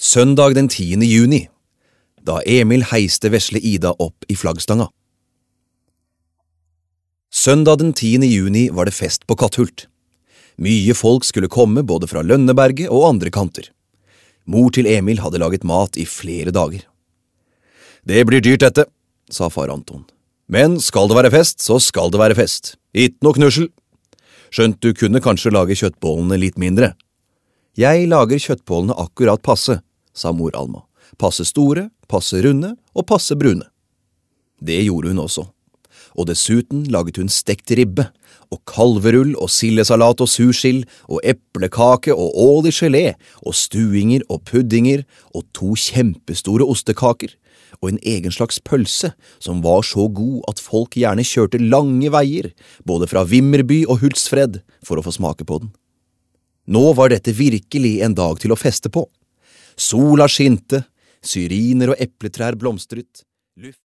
Søndag den 10. juni, da Emil heiste vesle Ida opp i flaggstanga. Søndag den 10. juni var det fest på Katthult. Mye folk skulle komme både fra Lønneberget og andre kanter. Mor til Emil hadde laget mat i flere dager. «Det blir dyrt dette», sa far Anton. «Men skal det være fest, så skal det være fest. Ikke noe knussel. Skjønt du kunne kanskje lage kjøttbollene litt mindre.» «Jeg lager kjøttbollene akkurat passe», sa mor Alma. «Passe store, passe runde og passe brune.» Det gjorde hun også. Og dessuten laget hun stekt ribbe, og kalverull og sildesalat og sursild, og eplekake og ål i gelé, og stuinger og puddinger, og 2 kjempestore ostekaker, og en egen slags pølse som var så god at folk gjerne kjørte lange veier, både fra Vimmerby og Hultsfred, for å få smake på den. Nå var dette virkelig en dag til å feste på. Sola skinte, syriner og epletrær blomstret,